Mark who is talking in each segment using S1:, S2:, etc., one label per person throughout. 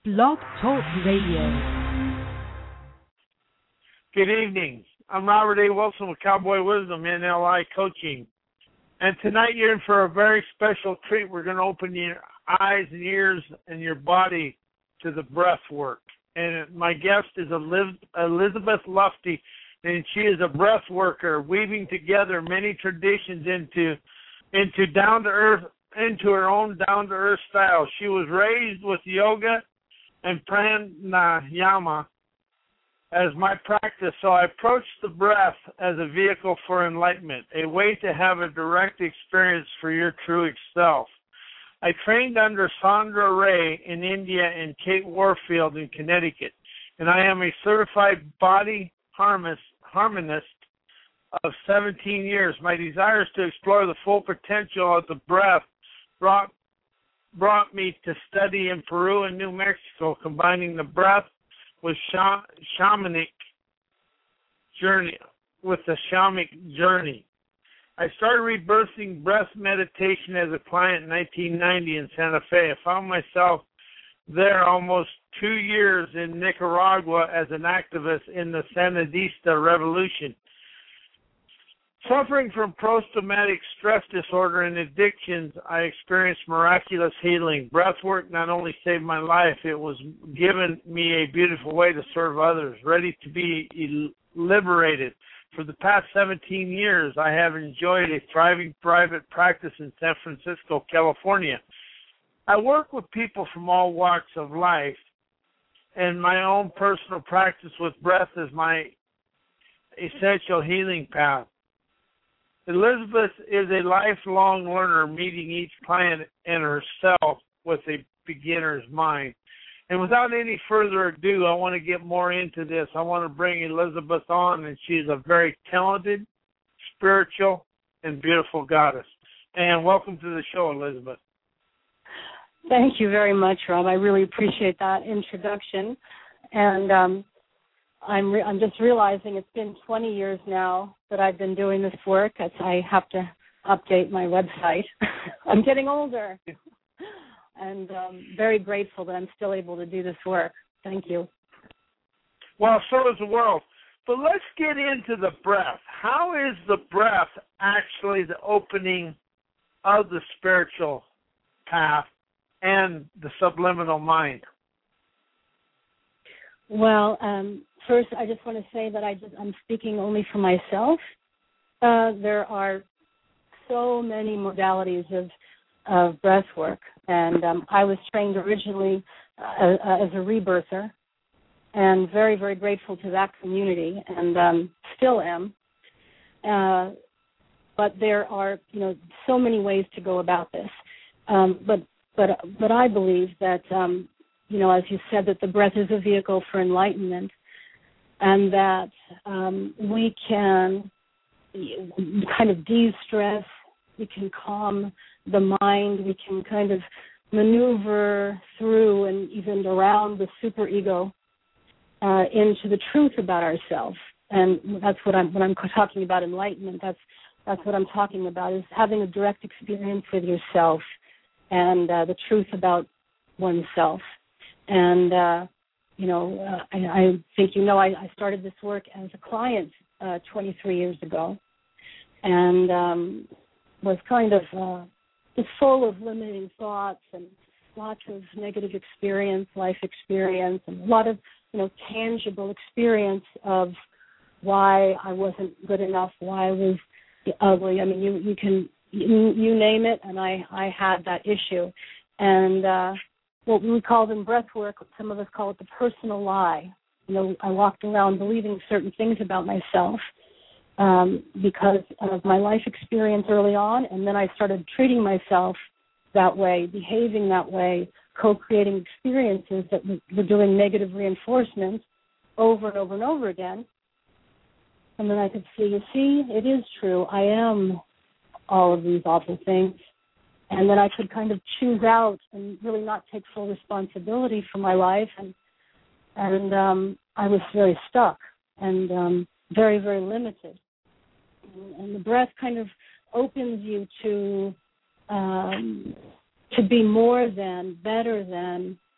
S1: Blog Talk Radio.
S2: Good evening. I'm Robert A. Wilson with Cowboy Wisdom NLI Coaching. And tonight you're in for a very special treat. We're going to open your eyes and ears and your body to the breath work. And my guest is Elizabeth Lufty, and she is a breath worker, weaving together many traditions into down-to-earth, into her own down-to-earth style. She was raised with yoga and pranayama as my practice, so I approached the breath as a vehicle for enlightenment, a way to have a direct experience for your true self. I trained under Sandra Ray in India and Kate Warfield in Connecticut, and I am a certified body harmonist of 17 years. My desires to explore the full potential of the breath brought me to study in Peru and New Mexico, combining the breath with shamanic journey. I started rebirthing breath meditation as a client in 1990 in Santa Fe. I found myself there almost 2 years in Nicaragua as an activist in the Sandinista Revolution. Suffering from post-traumatic stress disorder and addictions, I experienced miraculous healing. Breathwork not only saved my life, it was given me a beautiful way to serve others, ready to be liberated. For the past 17 years, I have enjoyed a thriving private practice in San Francisco, California. I work with people from all walks of life, and my own personal practice with breath is my essential healing path. Elizabeth is a lifelong learner, meeting each client and herself with a beginner's mind. And without any further ado, I want to get more into this. I want to bring Elizabeth on, and she's a very talented, spiritual, and beautiful goddess. And welcome to the show, Elizabeth.
S3: Thank you very much, Rob. I really appreciate that introduction. And I'm just realizing it's been 20 years now that I've been doing this work. I have to update my website. I'm getting older. And very grateful that I'm still able to do this work. Thank you.
S2: Well, so is the world. But let's get into the breath. How is the breath actually the opening of the spiritual path and the subliminal mind?
S3: Well, first, I just want to say that I'm speaking only for myself. There are so many modalities of breath work, and I was trained originally as a rebirther, and very, very grateful to that community, and still am. But there are, so many ways to go about this. But I believe that, as you said, that the breath is a vehicle for enlightenment, and that we can kind of de-stress, we can calm the mind, we can kind of maneuver through and even around the superego into the truth about ourselves. And that's when I'm talking about enlightenment. That's what I'm talking about, is having a direct experience with yourself and the truth about oneself. And I think I started this work as a client 23 years ago, and was kind of just full of limiting thoughts and lots of negative life experience, and a lot of tangible experience of why I wasn't good enough, why I was ugly. I mean, you name it, and I had that issue, and what we call in breath work, some of us call it the personal lie. I walked around believing certain things about myself because of my life experience early on, and then I started treating myself that way, behaving that way, co-creating experiences that were doing negative reinforcement over and over and over again. And then I could see, it is true. I am all of these awful things. And then I could kind of choose out and really not take full responsibility for my life. And I was very stuck and very, very limited. And the breath kind of opens you to be more than, better than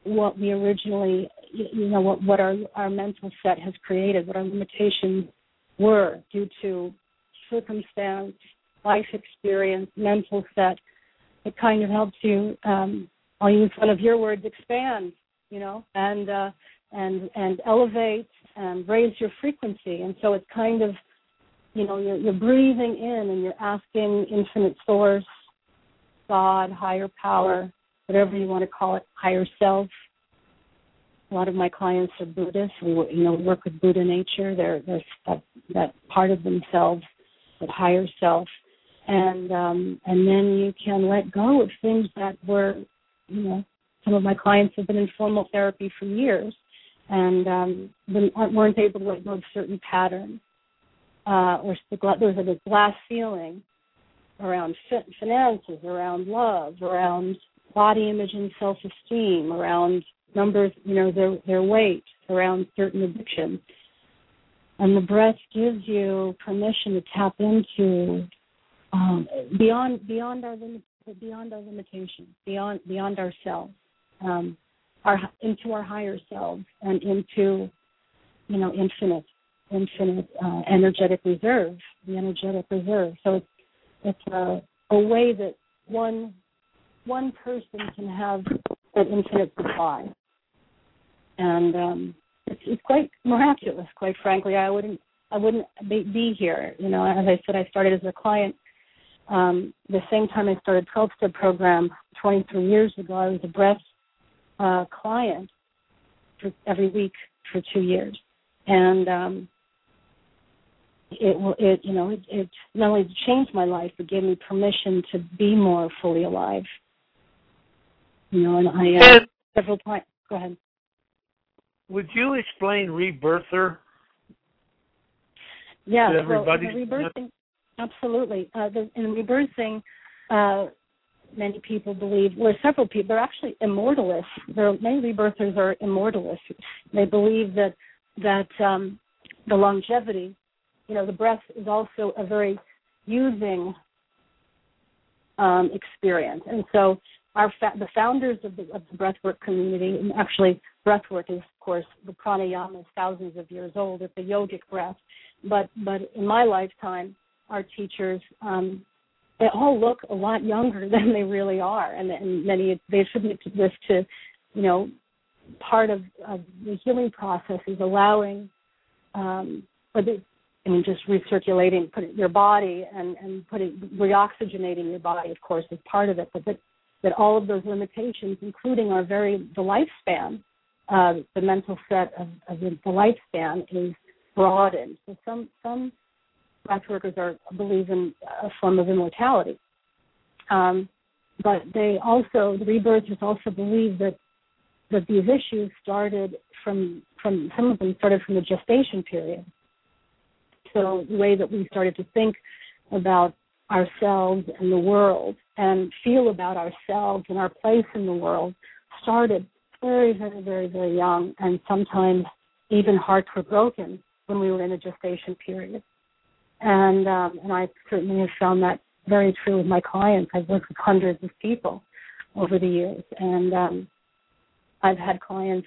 S3: what we originally, what our mental set has created, what our limitations were due to circumstance, life experience, mental set. It kind of helps you, I'll use one of your words, expand, and elevate and raise your frequency. And so it's kind of, you're breathing in and you're asking infinite source, God, higher power, whatever you want to call it, higher self. A lot of my clients are Buddhists. We work with Buddha nature. There's that part of themselves, that higher self, and then you can let go of things that were, some of my clients have been in formal therapy for years, and weren't able to let go of certain patterns, or there was a glass ceiling around finances, around love, around body image and self-esteem, around numbers, their weight, around certain addictions. And the breath gives you permission to tap into beyond our limitations, beyond ourselves, into our higher selves and into, infinite energetic reserve, the energetic reserve. So it's a way that one person can have an infinite supply, and it's quite miraculous. Quite frankly, I wouldn't be here. As I said, I started as a client. The same time I started 12-step program 23 years ago, I was a breath client for every week for 2 years, and it not only changed my life, but gave me permission to be more fully alive. And I several times. Go ahead.
S2: Would you explain rebirther?
S3: Yeah,
S2: to everybody?
S3: The rebirthing, absolutely. In rebirthing, many people believe, several people, they're actually immortalists. Many rebirthers are immortalists. They believe that the longevity, the breath is also a very using experience. And so the founders of the breathwork community, and actually breathwork is, of course, the pranayama is thousands of years old. It's a yogic breath. But in my lifetime, our teachers, they all look a lot younger than they really are. And many, they attribute this to, part of the healing process is allowing, just recirculating, putting your body and reoxygenating your body, of course, is part of it. But that all of those limitations, including the lifespan, the mental set of the lifespan is broadened. So some breathworkers believe in a form of immortality. But the rebirthers also believe that these issues started from some of them started from the gestation period. So the way that we started to think about ourselves and the world and feel about ourselves and our place in the world started very, very, very, very young, and sometimes even hearts were broken when we were in a gestation period. And I certainly have found that very true with my clients. I've worked with hundreds of people over the years, and I've had clients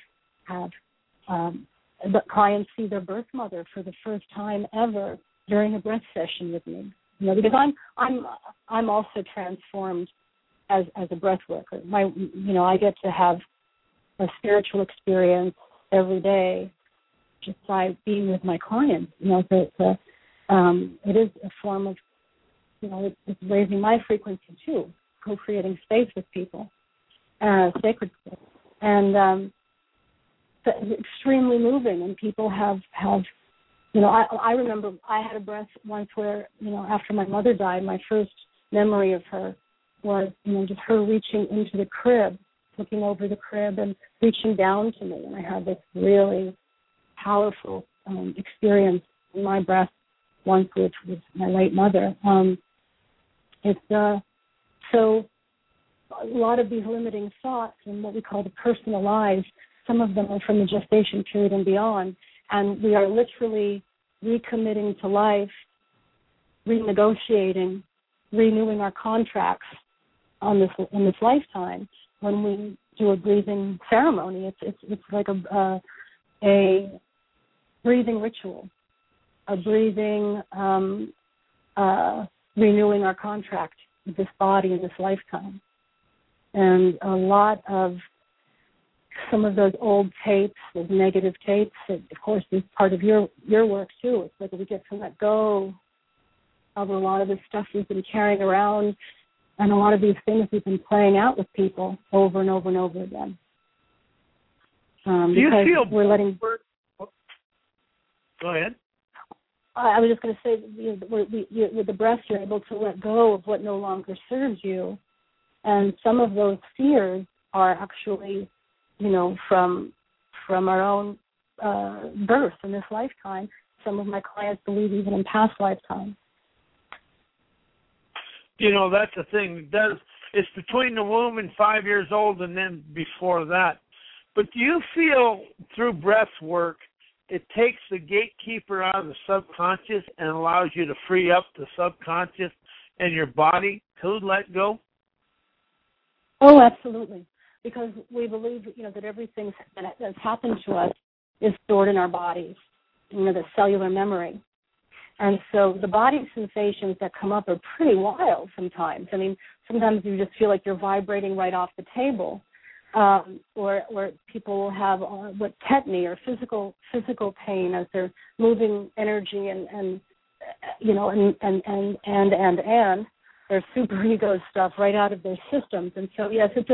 S3: clients see their birth mother for the first time ever during a breath session with me. Because I'm also transformed as a breath worker. I get to have a spiritual experience every day just by being with my clients. It is a form of, it's raising my frequency too, co-creating space with people, sacred space. And it's extremely moving, and people have I remember I had a breath once where, after my mother died, my first memory of her was, just her reaching into the crib, looking over the crib and reaching down to me. And I had this really powerful experience in my breath once, which was my late mother. So a lot of these limiting thoughts and what we call the personalized, some of them are from the gestation period and beyond. And we are literally recommitting to life, renegotiating, renewing our contracts in this lifetime when we do a breathing ceremony. It's like a breathing ritual, a breathing renewing our contract with this body in this lifetime. And a lot of some of those old tapes, those negative tapes, that of course is part of your work too. It's like we get to let go of a lot of the stuff we've been carrying around, and a lot of these things we've been playing out with people over and over and over again.
S2: Do you feel
S3: we're letting?
S2: Go ahead.
S3: I was just going to say, with the breath, you're able to let go of what no longer serves you, and some of those fears are actually, from our own birth in this lifetime. Some of my clients believe even in past lifetimes.
S2: That's the thing. It's between the womb and 5 years old, and then before that. But do you feel through breath work, it takes the gatekeeper out of the subconscious and allows you to free up the subconscious and your body to let go?
S3: Oh, absolutely. Because we believe, that everything that's happened to us is stored in our bodies, the cellular memory. And so the body sensations that come up are pretty wild sometimes. I mean, sometimes you just feel like you're vibrating right off the table. Or people will have tetany or physical pain as they're moving energy and their superego stuff right out of their systems. And so yes, it's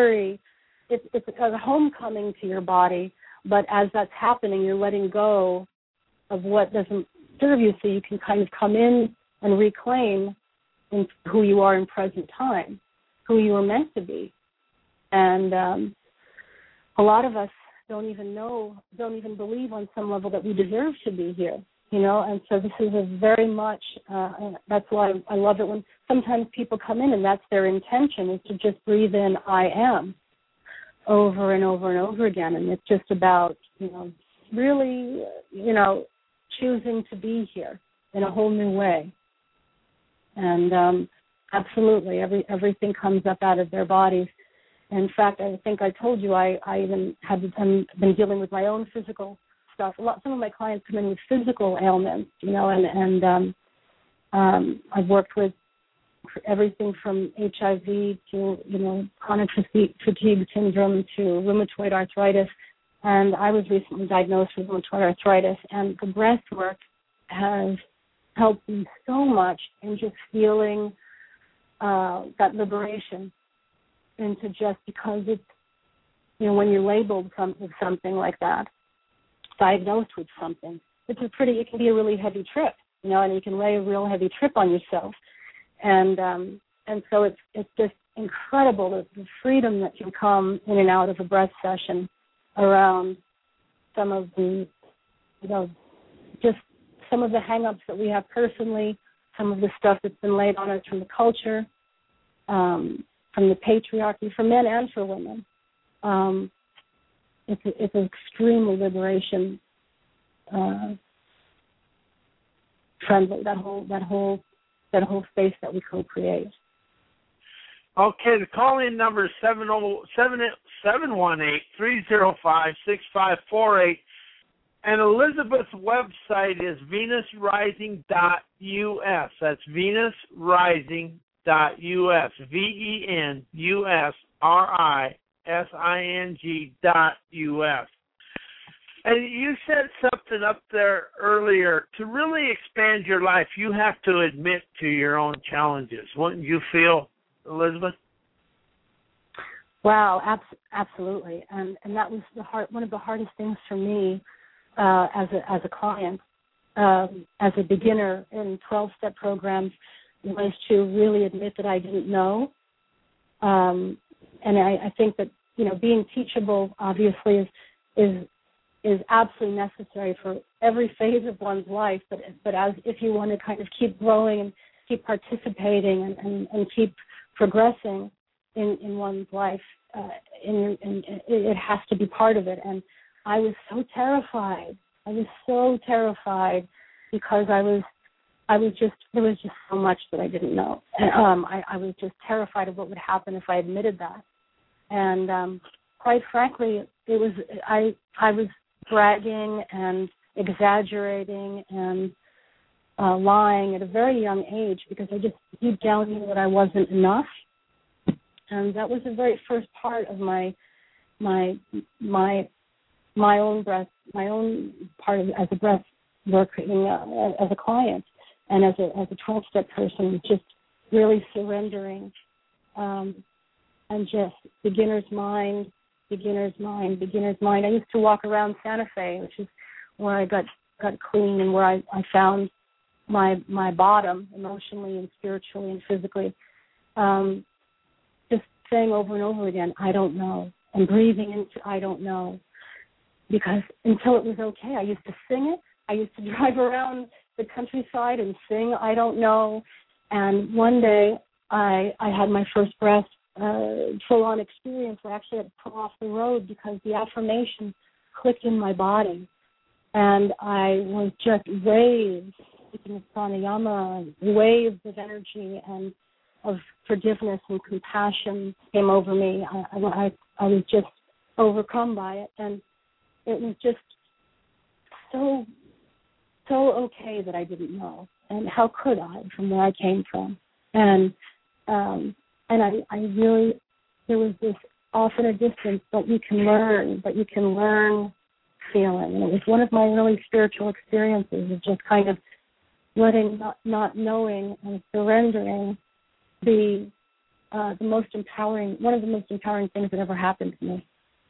S3: a homecoming to your body. But as that's happening, you're letting go of what doesn't serve you, so you can kind of come in and reclaim who you are in present time, who you were meant to be. And a lot of us don't even believe on some level that we deserve to be here, and so this is a very much, that's why I love it when sometimes people come in and that's their intention, is to just breathe in I am over and over and over again. And it's just about, really, choosing to be here in a whole new way. And absolutely, everything comes up out of their bodies. In fact, I think I told you I even been dealing with my own physical stuff. Some of my clients come in with physical ailments, and I've worked with everything from HIV to, chronic fatigue syndrome to rheumatoid arthritis. And I was recently diagnosed with rheumatoid arthritis, and the breath work has helped me so much in just feeling that liberation. Into just because it's, when you're labeled with something like that, diagnosed with something, it can be a really heavy trip, and you can lay a real heavy trip on yourself, and so it's just incredible the freedom that can come in and out of a breath session around some of the, just some of the hang-ups that we have personally, some of the stuff that's been laid on us from the culture, from the patriarchy, for men and for women. It's an extremely liberation friendly, that whole space that we co-create.
S2: Okay, the call-in number is 718-305-6548, and Elizabeth's website is venusrising.us. That's venusrising.us. venusrising.us. And you said something up there earlier. To really expand your life, you have to admit to your own challenges. Wouldn't you feel, Elizabeth?
S3: Wow, absolutely. And that was one of the hardest things for me as a client, as a beginner in 12-step programs, was to really admit that I didn't know. And I think that, being teachable obviously is absolutely necessary for every phase of one's life. But as if you want to kind of keep growing and keep participating and keep progressing in one's life, it has to be part of it. And I was so terrified. Because there was just so much that I didn't know. I was just terrified of what would happen if I admitted that. And quite frankly, it was I was bragging and exaggerating and lying at a very young age because I just deep down knew that I wasn't enough. And that was the very first part of my own breath, my own part of, as a breath working as a client and as a 12-step person, just really surrendering and just beginner's mind. I used to walk around Santa Fe, which is where I got clean and where I found my bottom emotionally and spiritually and physically. Just saying over and over again, I don't know, and breathing into I don't know, because until it was okay, I used to sing it. I used to drive around the countryside and sing I don't know. And one day I had my first breath full-on experience where I actually had to pull off the road because the affirmation clicked in my body. And I was just waves, speaking of pranayama, waves of energy and of forgiveness and compassion came over me. I was just overcome by it. And it was just so okay that I didn't know. And how could I from where I came from? And I really, there was this off in a distance, but you can learn feeling. And it was one of my really spiritual experiences of just kind of letting, not knowing and surrendering be one of the most empowering things that ever happened to me.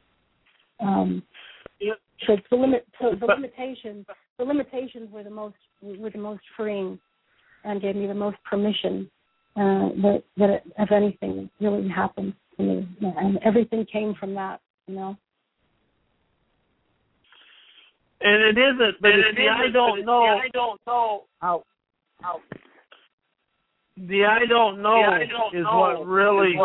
S3: So the limitations were the most freeing and gave me the most permission that if anything really happened to me, and everything came from that, you know.
S2: And it isn't, but I don't know. The I don't know is what really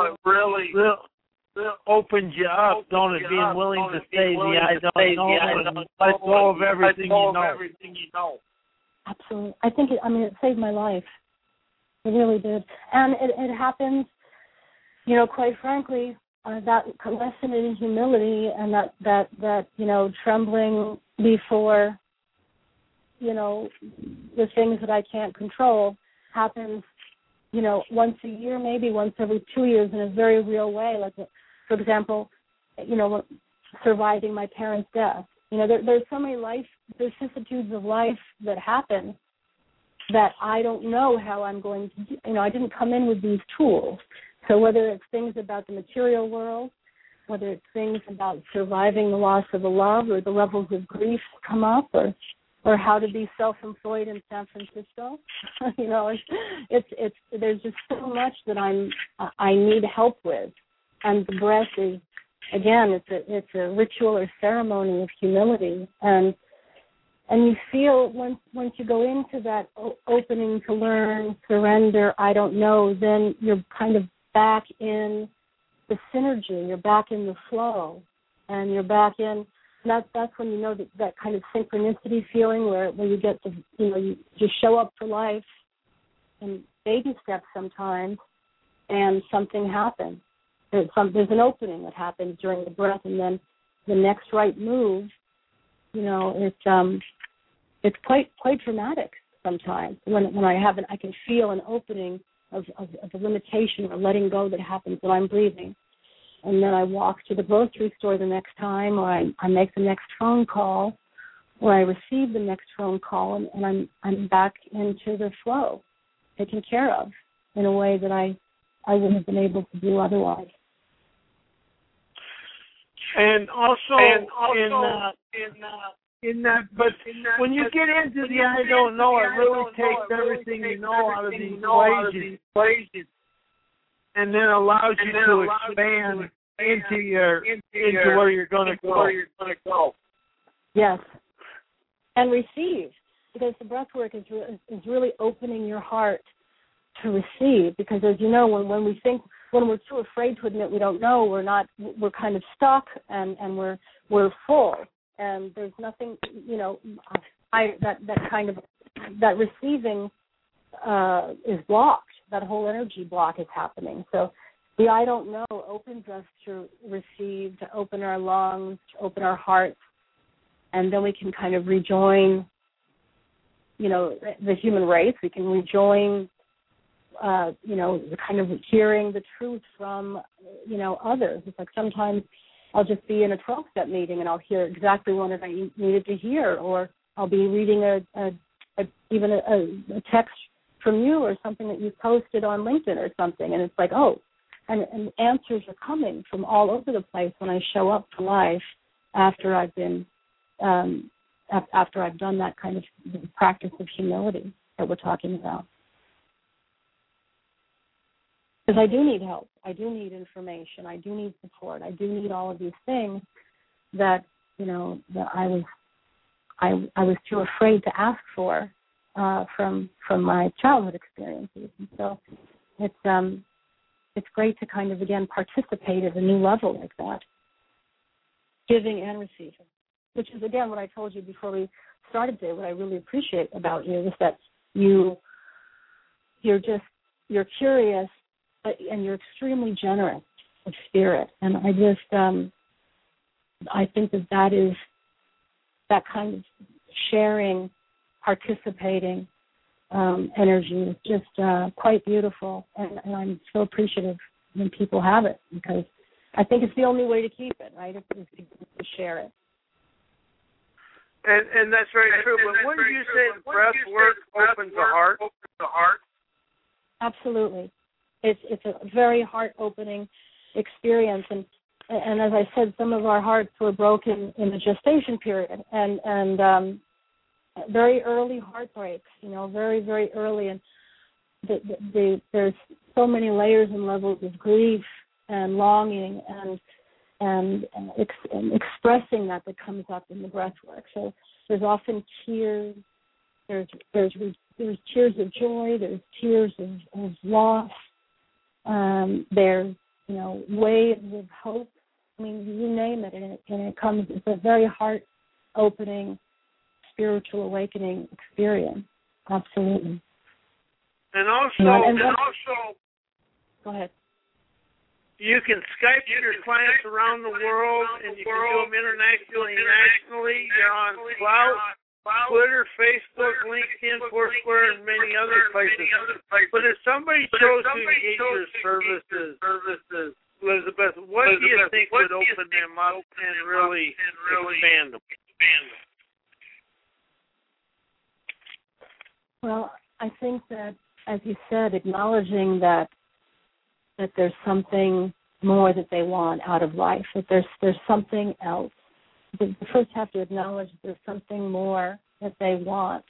S2: opens you up, don't it? Being willing to say the I don't know and let go of everything you know.
S3: Absolutely. I think it saved my life. It really did. And it happens, you know, quite frankly, that lesson in humility and that you know, trembling before, you know, the things that I can't control happens, you know, once a year, maybe once every 2 years in a very real way. Like, for example, you know, surviving my parents' death. You know, there's so many vicissitudes of life that happen that I don't know how I'm going to do. You know, I didn't come in with these tools. So whether it's things about the material world, whether it's things about surviving the loss of a love or the levels of grief come up, or how to be self-employed in San Francisco, you know, it's there's just so much that I need help with, and the breath is, again, it's a ritual or ceremony of humility, and you feel once you go into that opening to learn, surrender, I don't know, then you're kind of back in the synergy, you're back in the flow, and you're back in, and that's when you know that kind of synchronicity feeling where you get to, you know, you just show up for life in baby steps sometimes, and something happens. There's an opening that happens during the breath, and then the next right move, you know, it's quite dramatic sometimes when I can feel an opening of a limitation or letting go that happens when I'm breathing. And then I walk to the grocery store the next time, or I make the next phone call, or I receive the next phone call, and I'm back into the flow, taken care of in a way that I wouldn't have been able to do otherwise.
S2: And also in that, but when you get into the I don't know, it really takes everything you know out of these equations, and then allows you to expand into where you're going to go.
S3: Yes, and receive, because the breath work is really opening your heart to receive. Because as you know, when we're too afraid to admit we don't know, we're kind of stuck and we're full. And there's nothing, you know, that receiving is blocked. That whole energy block is happening. So the I don't know opens us to receive, to open our lungs, to open our hearts, and then we can kind of rejoin, the human race. We can rejoin, kind of hearing the truth from, others. It's like sometimes I'll just be in a 12-step meeting and I'll hear exactly what I needed to hear, or I'll be reading even a text from you or something that you posted on LinkedIn or something, and it's like, and answers are coming from all over the place when I show up to life after I've been after I've done that kind of practice of humility that we're talking about. Because I do need help. I do need information. I do need support. I do need all of these things that, that I was too afraid to ask for from my childhood experiences. And so it's great to kind of, again, participate at a new level like that, giving and receiving, which is, again, what I told you before we started today. What I really appreciate about you is that you're curious, and you're extremely generous of spirit. And I think that is that kind of sharing, participating energy is just quite beautiful. And I'm so appreciative when people have it, because I think it's the only way to keep it, right? Is to share it.
S2: And that's very true. But wouldn't you say breath work opens the heart?
S3: Absolutely. It's a very heart-opening experience, and as I said, some of our hearts were broken in the gestation period, and very early heartbreaks, very, very early, and there's so many layers and levels of grief and longing and expressing that comes up in the breath work. So there's often tears, there's tears of joy, there's tears of loss. There's, waves of hope. I mean, you name it, and it comes. It's a very heart-opening, spiritual awakening experience. Absolutely.
S2: And also,
S3: go ahead.
S2: You can Skype your clients around the world, and you can do them internationally, nationally. You're on Cloud, Twitter, Facebook, LinkedIn, Foursquare, and many other places. But if somebody chose to engage your services, Elizabeth, what do you think would open them up and really expand them?
S3: Well, I think that, as you said, acknowledging that there's something more that they want out of life, that there's something else. They first have to acknowledge that there's something more that they want,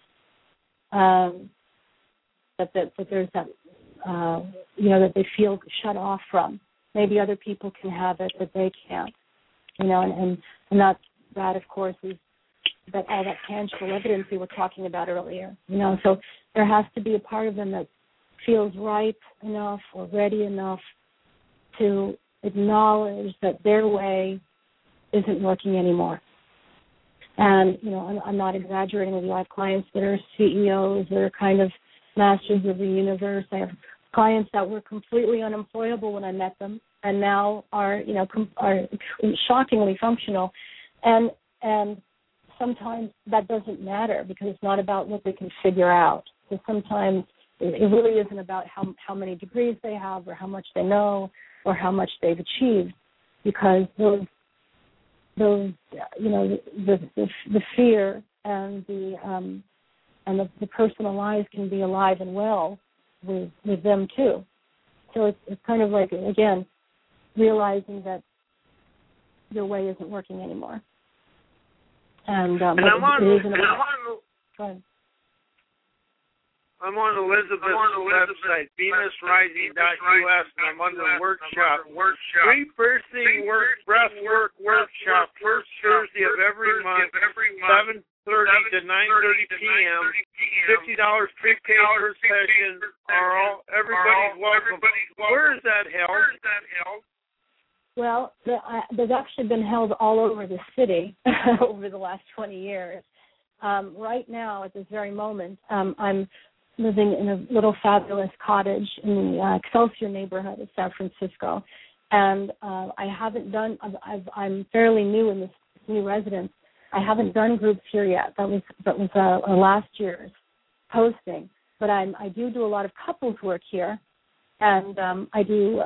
S3: that there's that, that they feel shut off from. Maybe other people can have it, but they can't, and that of course is that all that tangible evidence we were talking about earlier, so there has to be a part of them that feels ripe enough or ready enough to acknowledge that their way isn't working anymore. And, I'm not exaggerating with you. I have clients that are CEOs, that are kind of masters of the universe. I have clients that were completely unemployable when I met them and now are shockingly functional. And sometimes that doesn't matter because it's not about what they can figure out. So sometimes it really isn't about how many degrees they have or how much they know or how much they've achieved, because those the fear and the personal lies can be alive and well with them too. So it's kind of like, again, realizing that your way isn't working anymore. And
S2: I'm on Elizabeth's website, venusrising.us, and I'm on the workshop. Free birthing breath work workshop, first Thursday of every month, 7:30 to 9:30 p.m. $50 prepaid per session. Everybody's welcome. Where is that held?
S3: Well, they've actually been held all over the city over the last 20 years. Right now, at this very moment, I'm living in a little fabulous cottage in the Excelsior neighborhood of San Francisco. And I'm fairly new in this new residence. I haven't done groups here yet. That was last year's posting. But I do a lot of couples work here, and I do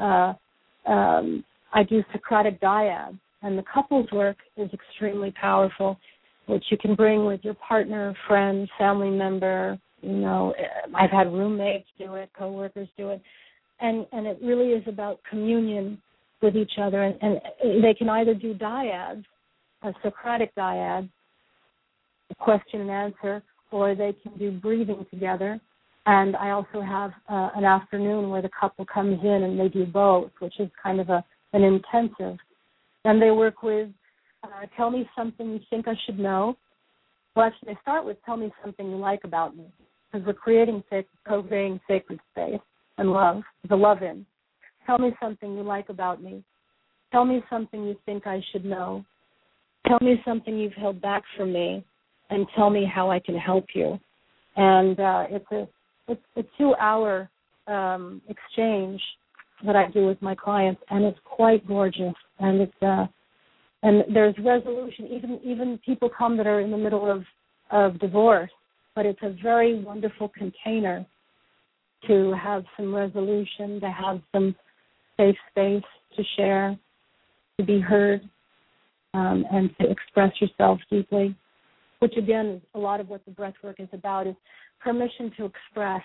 S3: Socratic dyads. And the couples work is extremely powerful, which you can bring with your partner, friend, family member. I've had roommates do it, coworkers do it, and it really is about communion with each other. And they can either do dyads, a Socratic dyad, a question and answer, or they can do breathing together. And I also have an afternoon where the couple comes in and they do both, which is kind of an intensive. And they work with, tell me something you think I should know. Well, actually, they start with tell me something you like about me, because we're co-creating sacred space and love, the love-in. Tell me something you like about me. Tell me something you think I should know. Tell me something you've held back from me, and tell me how I can help you. And it's a 2-hour exchange that I do with my clients, and it's quite gorgeous. And and there's resolution. Even people come that are in the middle of divorce, but it's a very wonderful container to have some resolution, to have some safe space to share, to be heard, and to express yourself deeply, which again is a lot of what the breath work is about, is permission to express.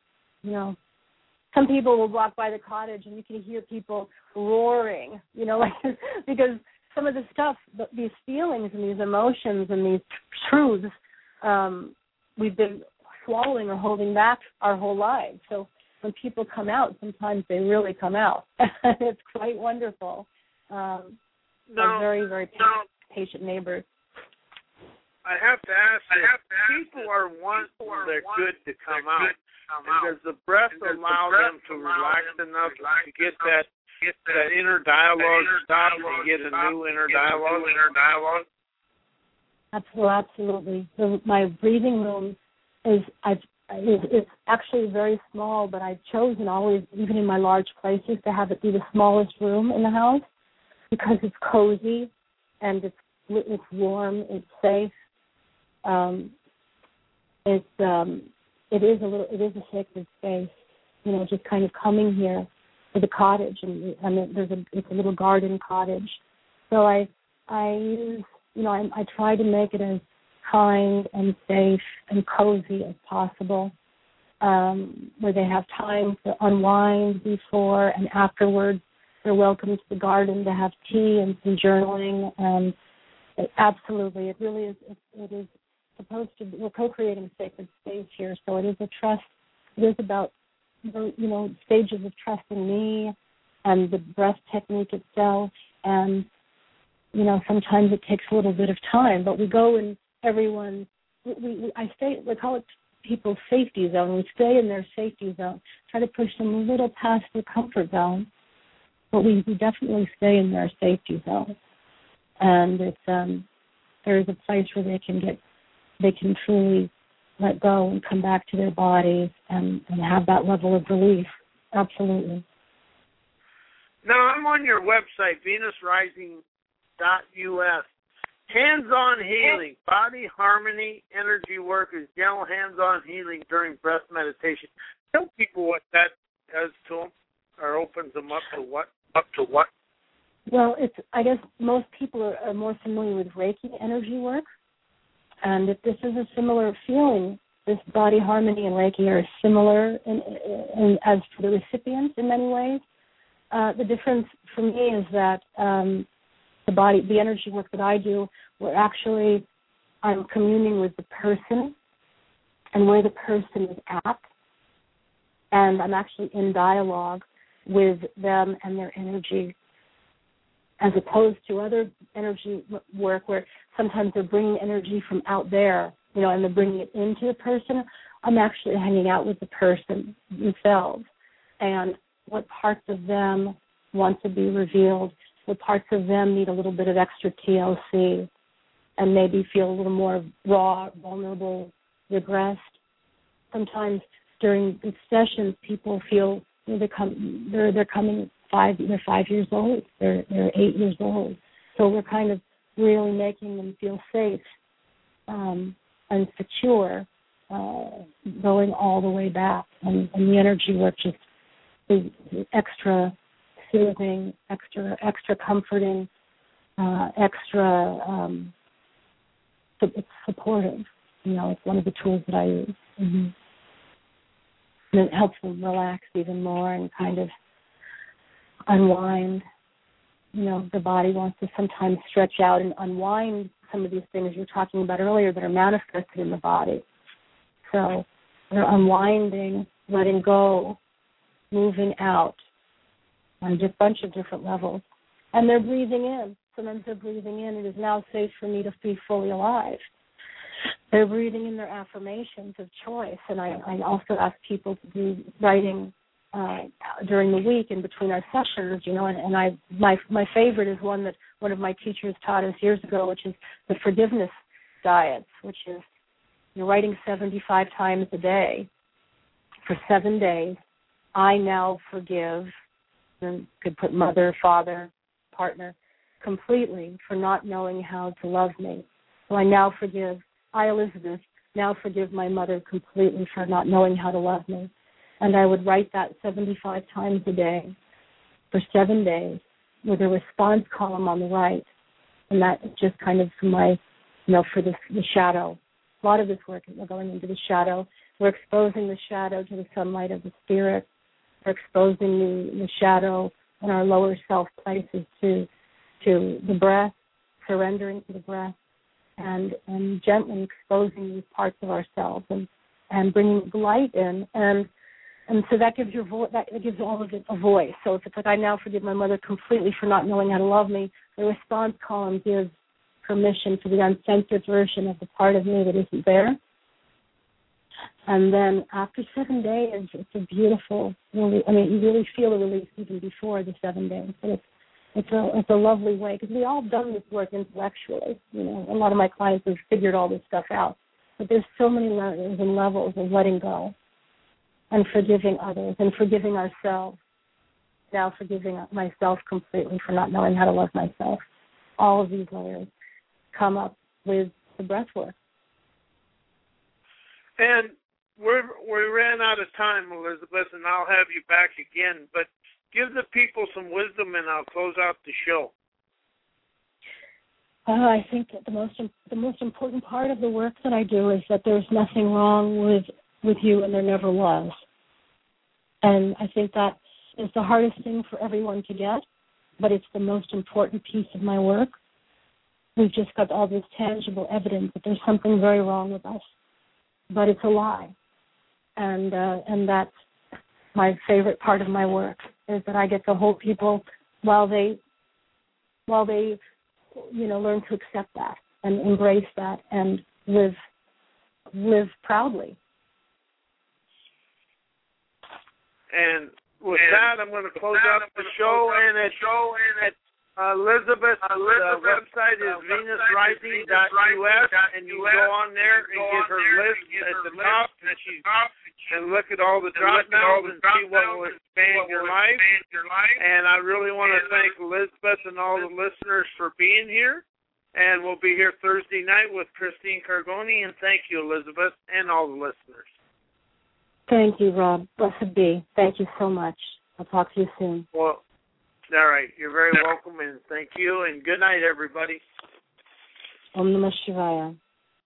S3: Some people will walk by the cottage and you can hear people roaring, because some of the stuff, these feelings and these emotions and these truths, we've been swallowing or holding back our whole lives. So when people come out, sometimes they really come out. It's quite wonderful. Very, very patient neighbors.
S2: I have to ask you, people are they're good to come out. And does the breath allow them to relax enough to get that inner dialogue stopped and get a new inner dialogue?
S3: Absolutely. My breathing room is actually very small, but I've chosen always, even in my large places, to have it be the smallest room in the house because it's cozy and it's warm, it's safe. It is a sacred space, just kind of coming here to the cottage, and it's a little garden cottage. So I use, I try to make it as kind and safe and cozy as possible, where they have time to unwind before and afterwards. They're welcome to the garden to have tea and some journaling, and absolutely, it really is. It is supposed to. We're co-creating sacred space here, so it is a trust. It is about stages of trusting me and the breath technique itself, and sometimes it takes a little bit of time, but we go in everyone. I call it people's safety zone. We stay in their safety zone, try to push them a little past their comfort zone, but we definitely stay in their safety zone. And it's there is a place where they can truly let go and come back to their bodies and have that level of relief. Absolutely.
S2: Now, I'm on your website, venusrising.us. Hands-on healing, body harmony, energy work is gentle hands-on healing during breath meditation. Tell people what that does to them or opens them up to what?
S3: Well, I guess most people are more familiar with Reiki energy work. And if this is a similar feeling, this body harmony and Reiki are similar as for the recipients in many ways. The difference for me is that the energy work that I do, I'm communing with the person and where the person is at, and I'm actually in dialogue with them and their energy, as opposed to other energy work where sometimes they're bringing energy from out there, and they're bringing it into the person. I'm actually hanging out with the person themselves and what parts of them want to be revealed, what parts of them need a little bit of extra TLC and maybe feel a little more raw, vulnerable, regressed. Sometimes during the sessions, people feel they're coming they're 5 years old, they're 8 years old. So we're kind of really making them feel safe and secure, going all the way back. And the energy work just is extra soothing, extra comforting, extra it's supportive. It's one of the tools that I use. Mm-hmm. And it helps them relax even more and kind of unwind. The body wants to sometimes stretch out and unwind some of these things you were talking about earlier that are manifested in the body. So they're unwinding, letting go, moving out on a bunch of different levels. And they're breathing in. Sometimes they're breathing in. It is now safe for me to be fully alive. They're breathing in their affirmations of choice. And I also ask people to do writing during the week in between our sessions, and my favorite is one that one of my teachers taught us years ago, which is the forgiveness diets, which is you're writing 75 times a day for 7 days. I now forgive, and could put mother, father, partner, completely for not knowing how to love me. So I now forgive, Elizabeth, now forgive my mother completely for not knowing how to love me. And I would write that 75 times a day for 7 days with a response column on the right. And that just kind of for my, for the shadow. A lot of this work is going into the shadow. We're exposing the shadow to the sunlight of the spirit. We're exposing the shadow in our lower self places to the breath, surrendering to the breath, and gently exposing these parts of ourselves and bringing light in. And so that gives that gives all of it a voice. So if it's like I now forgive my mother completely for not knowing how to love me, the response column gives permission for the uncensored version of the part of me that isn't there. And then after 7 days, it's a beautiful, you really feel the release even before the 7 days. And it's a lovely way, because we all done this work intellectually. A lot of my clients have figured all this stuff out. But there's so many layers and levels of letting go and forgiving others and forgiving ourselves. Now forgiving myself completely for not knowing how to love myself. All of these layers come up with the breath work.
S2: And we ran out of time, Elizabeth, and I'll have you back again. But give the people some wisdom, and I'll close out the show.
S3: I think that the most important part of the work that I do is that there's nothing wrong with you, and there never was. And I think that is the hardest thing for everyone to get, but it's the most important piece of my work. We've just got all this tangible evidence that there's something very wrong with us, but it's a lie. And that's my favorite part of my work, is that I get to hold people while they learn to accept that and embrace that and live proudly.
S2: And with that, I'm going to close out the show. And at Elizabeth's website is venusrising.us, and you go on there and get her list at the top, and look at all the drop downs and see what will expand your life. And I really want to thank Elizabeth and all the listeners for being here. And we'll be here Thursday night with Christine Cargoni. And thank you, Elizabeth, and all the listeners.
S3: Thank you, Rob. Blessed be. Thank you so much. I'll talk to you soon.
S2: Well, all right. You're very welcome, and thank you, and good night, everybody.
S3: Om Namah Shivaya.